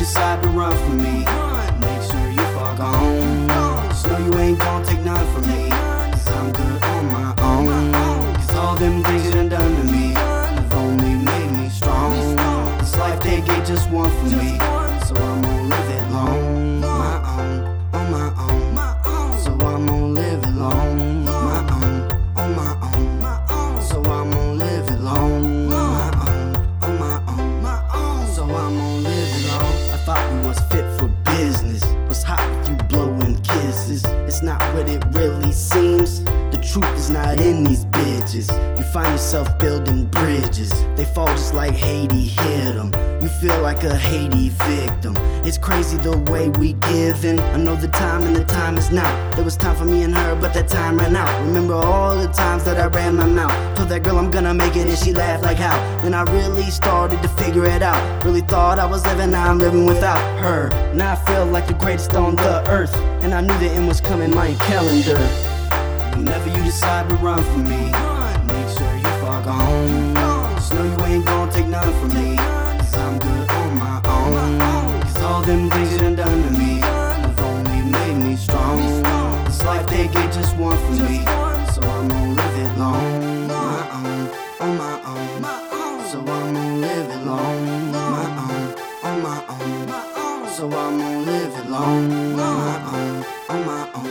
decide to run from me, make sure you fuck on. Just know you ain't gon' take none from me, cause I'm good on my own. Cause all them things you done to me have only made me strong. This life they gave just one for me, so I'm gon' live it long. My own, on my own. So I'm gon' live it long. My own, on my own. So I'm gon' live it long. My own, on my own. So I'm gon' live it long. I thought we was fit for business. Was hot with you blowing kisses. It's not what it really seems. The truth is not in these bitches. You find yourself building bridges. They fall just like Haiti hit them. You feel like a Haiti victim. It's crazy the way we giving. I know the time and the time is now. There was time for me and her, but that time ran out. Remember all the times that I ran my mouth. Told that girl I'm gonna make it and she laughed like how. Then I really started to figure it out. Really thought I was living, now I'm living without her. Now I feel like the greatest on the earth. And I knew the end was coming, my calendar. Whenever you decide to run from me, make sure you fuck on. Just know you ain't gon' take none from me, cause I'm good on my own. Cause all them things you done to me have only made me strong. This life they gave just one for me, so I'm gon' live it long. My own, on my own. So I'm gon' live it long. My own, on my own. So I'm gon' live it long. My own, on my own.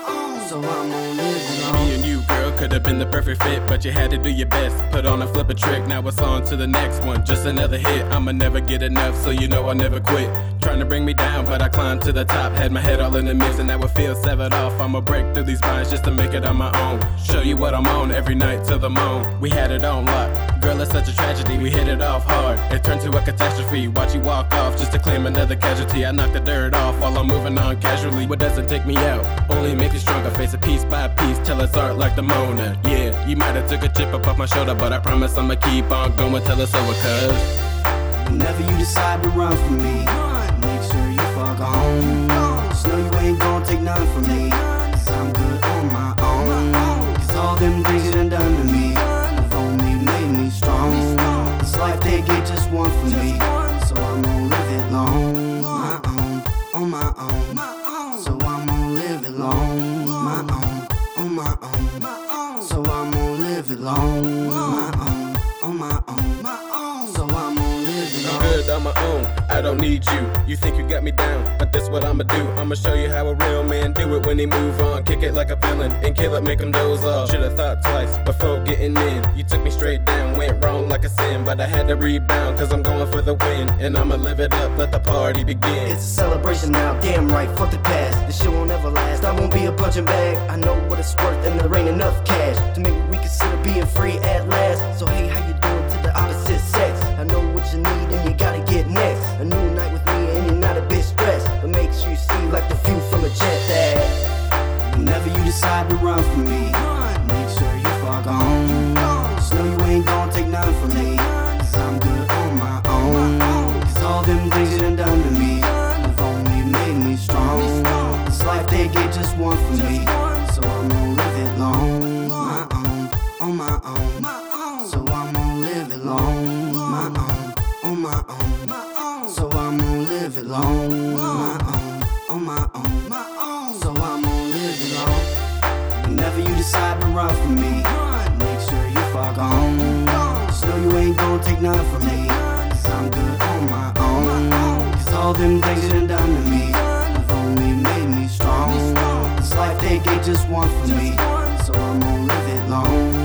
So I'm gon' live it long. Me and you, girl, could have been the perfect fit, but you had to do your best. Put on a flip a trick, now it's on to the next one. Just another hit, I'ma never get enough, so you know I'll never quit. Trying to bring me down, but I climbed to the top. Had my head all in the mix, and now it feels severed off. I'ma break through these vines just to make it on my own. Show you what I'm on every night till the moan. We had it on lock. Girl, it's such a tragedy, we hit it off hard. It turned to a catastrophe, watch you walk off just to claim another casualty. I knocked the dirt off while I'm moving on casually. What doesn't take me out, only make it stronger. Face it piece by piece till it's art like the Mona. Yeah, you might have took a chip up off my shoulder, but I promise I'ma keep on going till it's over, cause whenever you decide to run from me, make sure you fuck on. Just know you ain't gon' take none from me, cause I'm good on my own. Cause all them things you done to me have only made me strong. This life they gave just one for me, so I'm gon' live it long. My own, on my own. So I'm gon' live it long. My own, on my own. So I'm gon' live it long. My own, on my own. So I'm gon' live it long. I'm good on my own, I don't need you. You think you got me down, but that's what I'ma do. I'ma show you how a real man do it when he move on. Kick it like a villain and kill it, make him doze off. Should've thought twice before getting in. You took me straight down, went wrong like a sin, but I had to rebound cause I'm going for the win. And I'ma live it up, let the party begin. It's a celebration now, damn right, fuck the past. This shit won't ever last, I won't be a punching bag. I know what it's worth and there ain't enough cash to make me reconsider being free at last. So hey, how you doing to the opposite sex? I know what you need and you gotta get next. A new night with me and you're not a bit stressed, but make sure you see like the view from a jet that whenever you decide to run from me, make sure you fuck on. Just know you ain't gon' take none from me, cause I'm good on my own. Cause all them things you done to me have only made me strong. This life they gave just one for me, so I'm gon' live it long. My own, on my own. So I'm gon' live it long. My own, on my own. So I'm gon' live it long. My own, on my own. So I'm gon' live it long. Whenever you decide to run from me, make sure you fuck on. Just know you ain't gon' take none from me, cause I'm good on my own. Cause all them things you done to me have only made me strong. This life they gave just one for me, so I'm gon' live it long.